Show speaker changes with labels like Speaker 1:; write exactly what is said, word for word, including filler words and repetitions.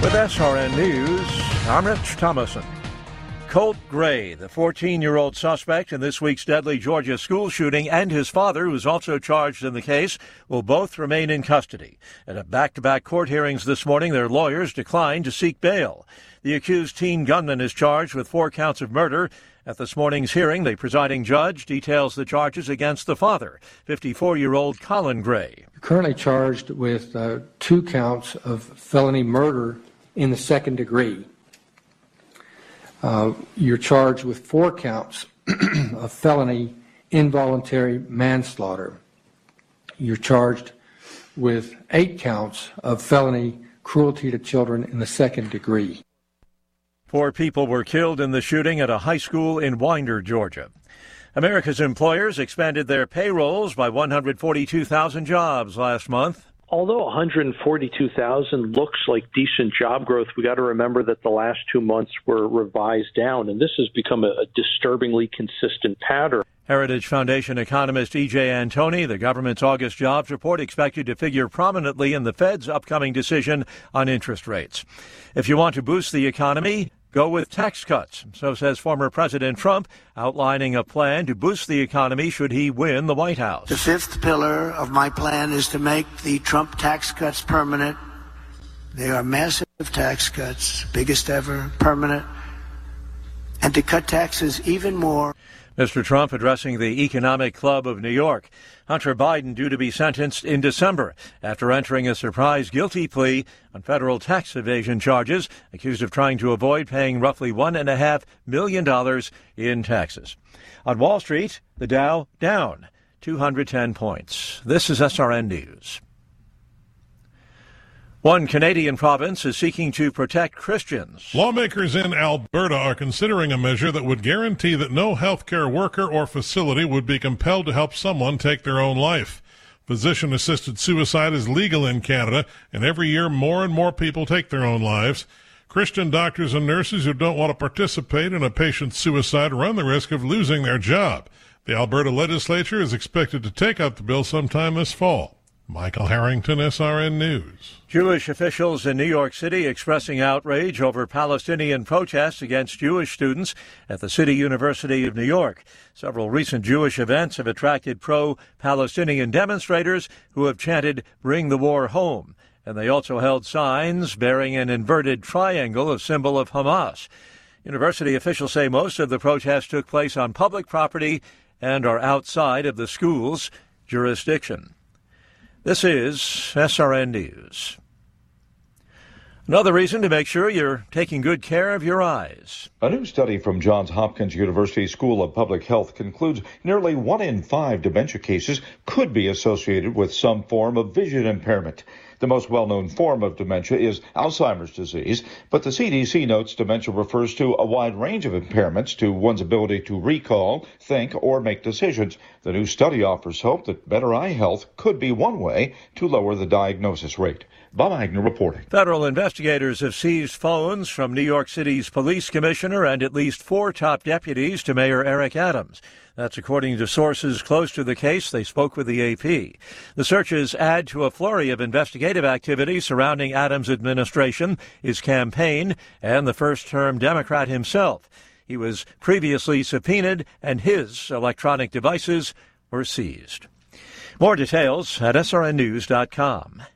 Speaker 1: With S R N News, I'm Rich Thomason. Colt Gray, the fourteen-year-old suspect in this week's deadly Georgia school shooting, and his father, who's also charged in the case, will both remain in custody. At back-to-back court hearings this morning, their lawyers declined to seek bail. The accused teen gunman is charged with four counts of murder. At this morning's hearing, the presiding judge details the charges against the father, fifty-four-year-old Colin Gray.
Speaker 2: Currently charged with uh, two counts of felony murder in the second degree. Uh, you're charged with four counts of felony involuntary manslaughter. You're charged with eight counts of felony cruelty to children in the second degree.
Speaker 1: Four people were killed in the shooting at a high school in Winder, Georgia. America's employers expanded their payrolls by one hundred forty-two thousand jobs last month.
Speaker 3: Although one hundred forty-two thousand looks like decent job growth, we got to remember that the last two months were revised down, and this has become a, a disturbingly consistent pattern.
Speaker 1: Heritage Foundation economist E J Antoni, the government's August jobs report expected to figure prominently in the Fed's upcoming decision on interest rates. If you want to boost the economy, go with tax cuts, so says former President Trump, outlining a plan to boost the economy should he win the White House.
Speaker 4: The fifth pillar of my plan is to make the Trump tax cuts permanent. They are massive tax cuts, biggest ever, permanent, and to cut taxes even more.
Speaker 1: Mister Trump addressing the Economic Club of New York. Hunter Biden due to be sentenced in December after entering a surprise guilty plea on federal tax evasion charges, accused of trying to avoid paying roughly one point five million dollars in taxes. On Wall Street, the Dow down two hundred ten points. This is S R N News. One Canadian province is seeking to protect Christians.
Speaker 5: Lawmakers in Alberta are considering a measure that would guarantee that no healthcare worker or facility would be compelled to help someone take their own life. Physician-assisted suicide is legal in Canada, and every year more and more people take their own lives. Christian doctors and nurses who don't want to participate in a patient's suicide run the risk of losing their job. The Alberta legislature is expected to take up the bill sometime this fall. Michael Harrington, S R N News.
Speaker 1: Jewish officials in New York City expressing outrage over Palestinian protests against Jewish students at the City University of New York. Several recent Jewish events have attracted pro-Palestinian demonstrators who have chanted, "Bring the war home." And they also held signs bearing an inverted triangle, a symbol of Hamas. University officials say most of the protests took place on public property and are outside of the school's jurisdiction. This is S R N News. Another reason to make sure you're taking good care of your eyes.
Speaker 6: A new study from Johns Hopkins University School of Public Health concludes nearly one in five dementia cases could be associated with some form of vision impairment. The most well-known form of dementia is Alzheimer's disease, but the C D C notes dementia refers to a wide range of impairments to one's ability to recall, think, or make decisions. The new study offers hope that better eye health could be one way to lower the diagnosis rate. Bob Agnew reporting.
Speaker 1: Federal investigators have seized phones from New York City's police commissioner and at least four top deputies to Mayor Eric Adams. That's according to sources close to the case. They spoke with the A P. The searches add to a flurry of investigative activity surrounding Adams' administration, his campaign, and the first-term Democrat himself. He was previously subpoenaed, and his electronic devices were seized. More details at S R N news dot com.